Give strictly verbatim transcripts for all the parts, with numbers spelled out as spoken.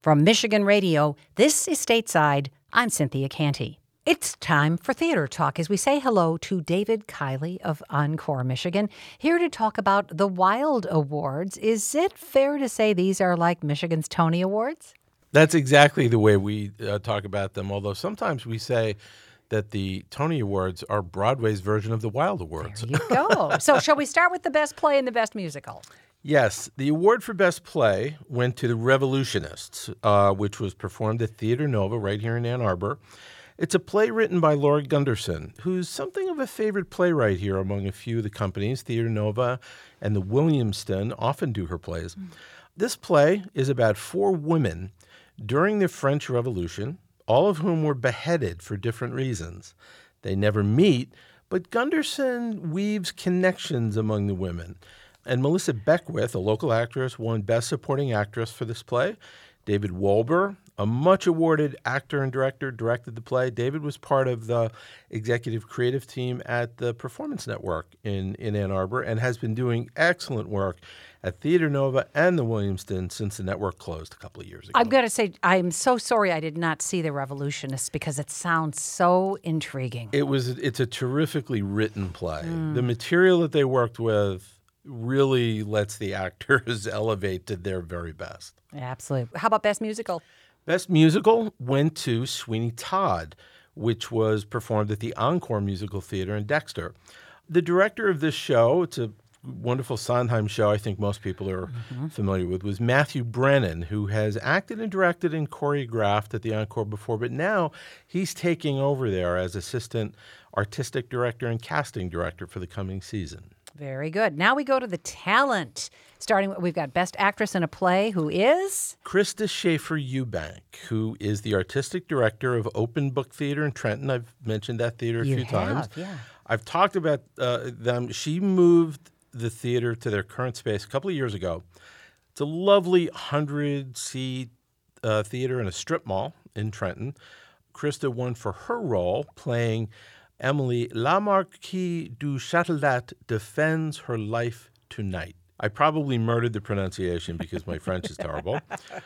From Michigan Radio, this is Stateside. I'm Cynthia Canty. It's time for Theater Talk as we say hello to David Kiley of Encore, Michigan, here to talk about the Wilde Awards. Is it fair to say these are like Michigan's Tony Awards? That's exactly the way we uh, talk about them, although sometimes we say that the Tony Awards are Broadway's version of the Wilde Awards. There you go. So shall we start with the best play and the best musical? Yes. The award for Best Play went to The Revolutionists, uh, which was performed at Theater Nova right here in Ann Arbor. It's a play written by Laura Gunderson, who's something of a favorite playwright here among a few of the companies. Theater Nova and the Williamston often do her plays. Mm. This play is about four women during the French Revolution, all of whom were beheaded for different reasons. They never meet, but Gunderson weaves connections among the women. And Melissa Beckwith, a local actress, won Best Supporting Actress for this play. David Wolber, a much-awarded actor and director, directed the play. David was part of the executive creative team at the Performance Network in, in Ann Arbor and has been doing excellent work at Theater Nova and the Williamston since the network closed a couple of years ago. I've got to say, I'm so sorry I did not see The Revolutionists because it sounds so intriguing. It was. It's a terrifically written play. Mm. The material that they worked with really lets the actors elevate to their very best. Absolutely. How about Best Musical? Best Musical went to Sweeney Todd, which was performed at the Encore Musical Theater in Dexter. The director of this show, it's a wonderful Sondheim show I think most people are mm-hmm. familiar with, was Matthew Brennan, who has acted and directed and choreographed at the Encore before, but now he's taking over there as assistant artistic director and casting director for the coming season. Very good. Now we go to the talent. Starting, we've got Best Actress in a Play, who is? Krista Schaefer-Eubank, who is the artistic director of Open Book Theater in Trenton. I've mentioned that theater a you few have, times. Yeah. I've talked about uh, them. She moved the theater to their current space a couple of years ago. It's a lovely one hundred seat uh, theater in a strip mall in Trenton. Krista won for her role playing Emily La Marquise du Châtelet defends her life tonight. I probably murdered the pronunciation because my French is terrible.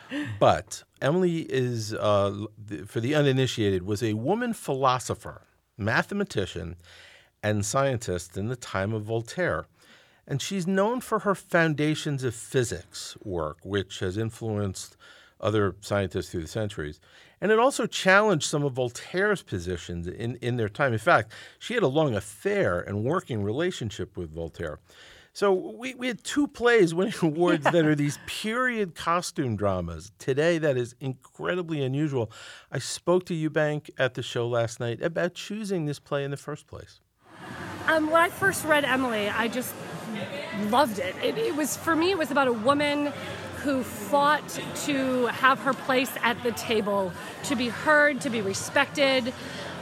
But Emily is, uh, for the uninitiated, was a woman philosopher, mathematician, and scientist in the time of Voltaire. And she's known for her Foundations of Physics work, which has influenced other scientists through the centuries. And it also challenged some of Voltaire's positions in, in their time. In fact, she had a long affair and working relationship with Voltaire. So we, we had two plays winning awards yeah. that are these period costume dramas. Today, that is incredibly unusual. I spoke to Eubank at the show last night about choosing this play in the first place. Um, when I first read Emily, I just loved it. it. It was, for me, it was about a woman who fought to have her place at the table, to be heard, to be respected.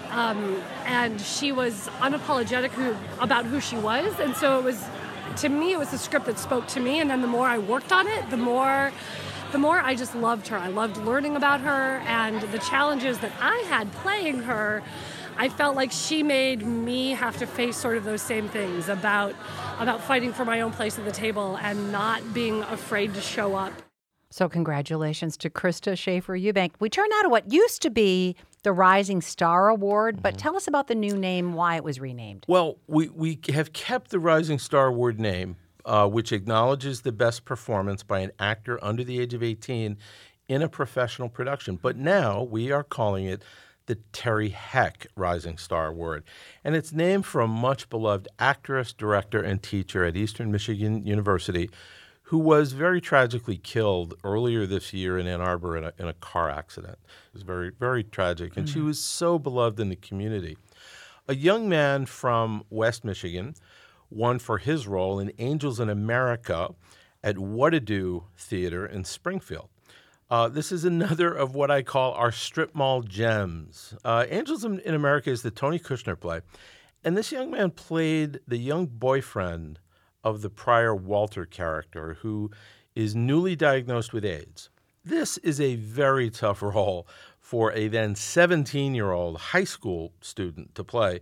Um, and she was unapologetic who, about who she was. And so it was, to me, it was a script that spoke to me. And then the more I worked on it, the more, the more I just loved her. I loved learning about her and the challenges that I had playing her. I felt like she made me have to face sort of those same things about about fighting for my own place at the table and not being afraid to show up. So congratulations to Krista Schaefer-Eubank. We turn now to what used to be the Rising Star Award, mm-hmm. but tell us about the new name, why it was renamed. Well, we, we have kept the Rising Star Award name, uh, which acknowledges the best performance by an actor under the age of eighteen in a professional production. But now we are calling it the Terry Heck Rising Star Award. And it's named for a much-beloved actress, director, and teacher at Eastern Michigan University who was very tragically killed earlier this year in Ann Arbor in a, in a car accident. It was very, very tragic, and mm-hmm. she was so beloved in the community. A young man from West Michigan won for his role in Angels in America at What-A-Do Theater in Springfield. Uh, this is another of what I call our strip mall gems. Uh, Angels in, in America is the Tony Kushner play, and this young man played the young boyfriend of the prior Walter character who is newly diagnosed with AIDS. This is a very tough role for a then seventeen-year-old high school student to play,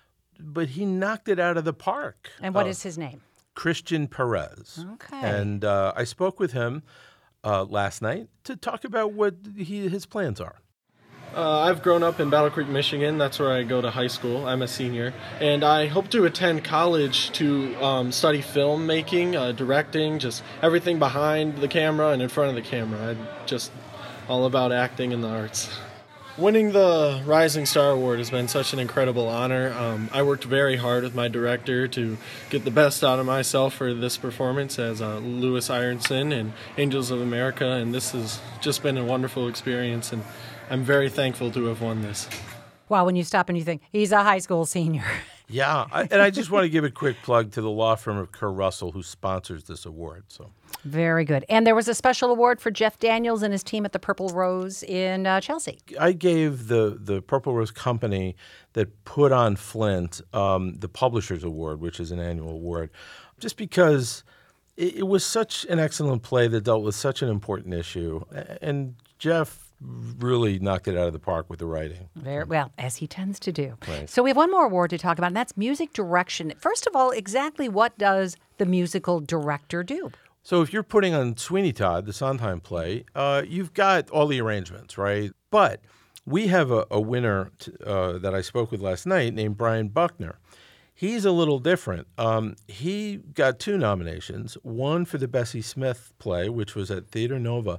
but he knocked it out of the park. And what uh, is his name? Christian Perez. Okay. And uh, I spoke with him uh, last night to talk about what he, his plans are. Uh, I've grown up in Battle Creek, Michigan. That's where I go to high school. I'm a senior. And I hope to attend college to um, study filmmaking, uh, directing, just everything behind the camera and in front of the camera. I'm just all about acting and the arts. Winning the Rising Star Award has been such an incredible honor. Um, I worked very hard with my director to get the best out of myself for this performance as uh, Louis Ironson in Angels of America, and this has just been a wonderful experience, and I'm very thankful to have won this. Wow, when you stop and you think, he's a high school senior. Yeah, I, and I just want to give a quick plug to the law firm of Kerr Russell, who sponsors this award. So, very good. And there was a special award for Jeff Daniels and his team at the Purple Rose in uh, Chelsea. I gave the, the Purple Rose company that put on Flint um, the Publishers Award, which is an annual award, just because it, it was such an excellent play that dealt with such an important issue. And Jeff really knocked it out of the park with the writing. Very well, as he tends to do. Right. So we have one more award to talk about, and that's music direction. First of all, exactly what does the musical director do? So if you're putting on Sweeney Todd, the Sondheim play, uh, you've got all the arrangements, right? But we have a, a winner t- uh, that I spoke with last night named Brian Buckner. He's a little different. Um, he got two nominations, one for the Bessie Smith play, which was at Theater Nova.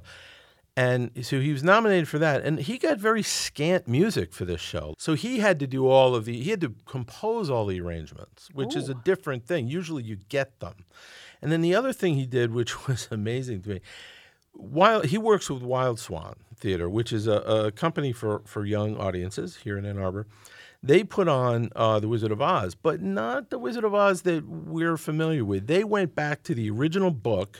And so he was nominated for that, and he got very scant music for this show. So he had to do all of the, he had to compose all the arrangements, which Ooh. is a different thing. Usually you get them. And then the other thing he did, which was amazing to me, while he works with Wild Swan Theater, which is a, a company for, for young audiences here in Ann Arbor. They put on uh, The Wizard of Oz, but not The Wizard of Oz that we're familiar with. They went back to the original book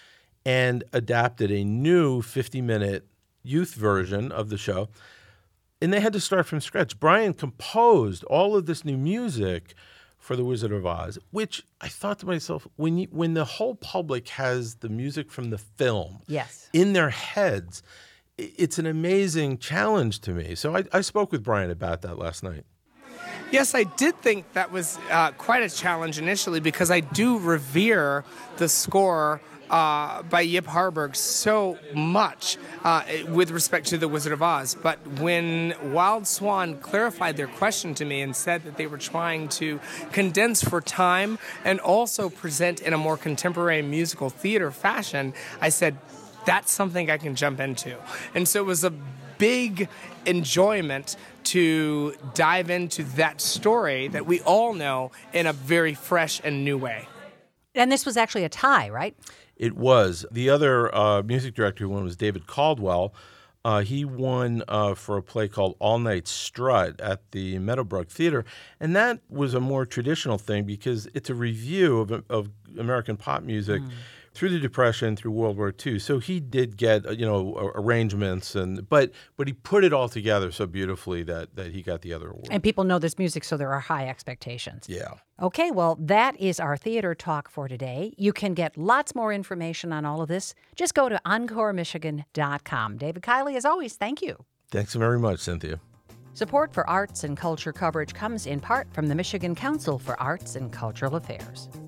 and adapted a new fifty-minute youth version of the show. And they had to start from scratch. Brian composed all of this new music for The Wizard of Oz, which I thought to myself, when you, when the whole public has the music from the film yes. in their heads, it's an amazing challenge to me. So I, I spoke with Brian about that last night. Yes, I did think that was uh, quite a challenge initially because I do revere the score Uh, by Yip Harburg so much uh, with respect to The Wizard of Oz. But when Wild Swan clarified their question to me and said that they were trying to condense for time and also present in a more contemporary musical theater fashion, I said, that's something I can jump into. And so it was a big enjoyment to dive into that story that we all know in a very fresh and new way. And this was actually a tie, right? It was. The other uh, music director who won was David Caldwell. Uh, he won uh, for a play called All Night Strut at the Meadowbrook Theater. And that was a more traditional thing because it's a review of, of American pop music mm. through the Depression, through World War Two. So he did get, you know, arrangements, and but but he put it all together so beautifully that, that he got the other award. And people know this music, so there are high expectations. Yeah. Okay, well, that is our theater talk for today. You can get lots more information on all of this. Just go to encore michigan dot com. David Kiley, as always, thank you. Thanks very much, Cynthia. Support for arts and culture coverage comes in part from the Michigan Council for Arts and Cultural Affairs.